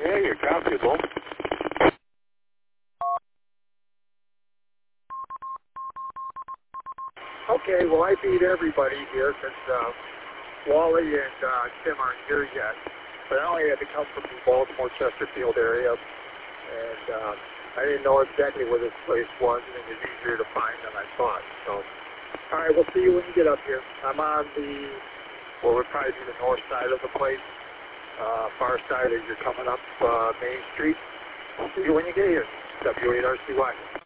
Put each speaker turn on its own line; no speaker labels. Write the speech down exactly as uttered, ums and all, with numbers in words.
Yeah, you're comfortable.
Okay, well, I beat everybody here because uh, Wally and uh, Tim aren't here yet. But I only had to come from the Baltimore Chesterfield area, and uh, I didn't know exactly where this place was, and it was easier to find than I thought. So, all right, we'll see you when you get up here. I'm on the, well, it would probably be the north side of the place, uh, far side as you're coming up uh, Main Street. We'll see you when you get here. W eight R C Y.